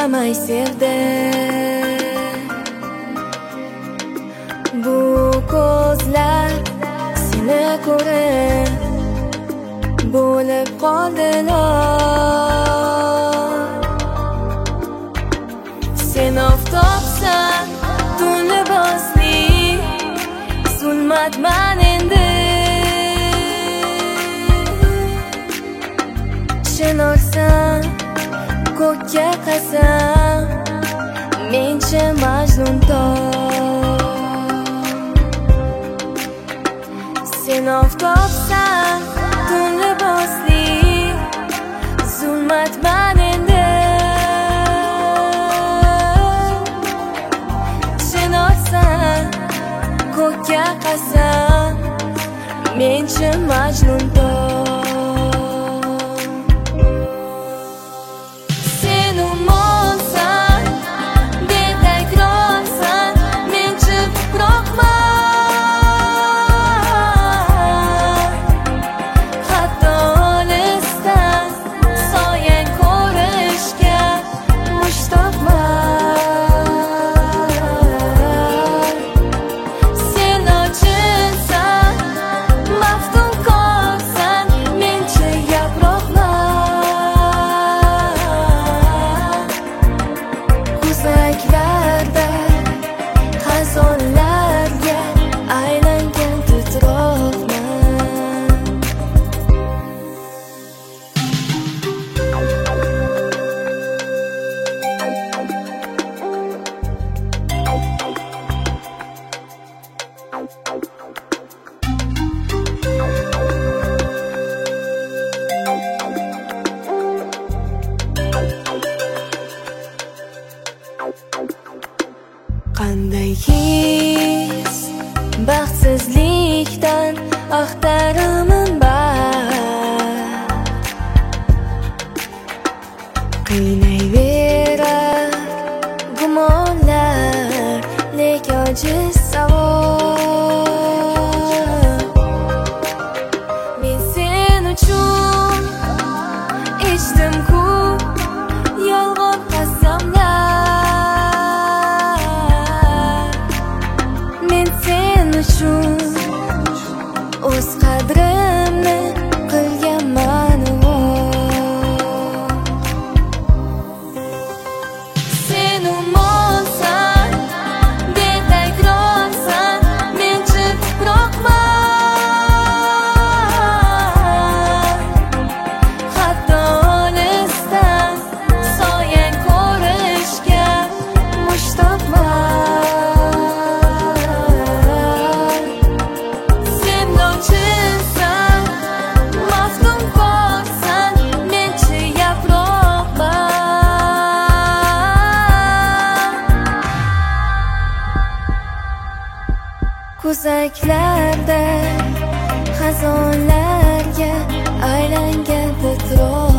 indamay sevdi. Bu ko'zlar seni ko'rib bo'lib qoldilar. Sen oftobsan, tun libosli, zulmatman endi. Chinorsan, ko'kka qasam, mencha Majnun tor. Sen oftobsan, tun libosli, zulmatman endi. Chinorsan, ko'kka qasam, mencha Majnun tor. Xazonlarga aylangan titroqman. Qanday his, baxtsizlikdan axtaraman bor. Qiynayverar gumonlar, lek ojiz savol. Men sen uchun ichdim-ku yolg'on qasamlar. Men sen uchun o'z qadrimni qilganman. Sen umonsan, betakrorsan, men chiroqman. Hatto olisdan soyang ko'rishga mushtoqman. Sen nochinsan, maftunkorsan, menchi yaproqman. Ko'zaklarda xazonlarga aylangan titroq.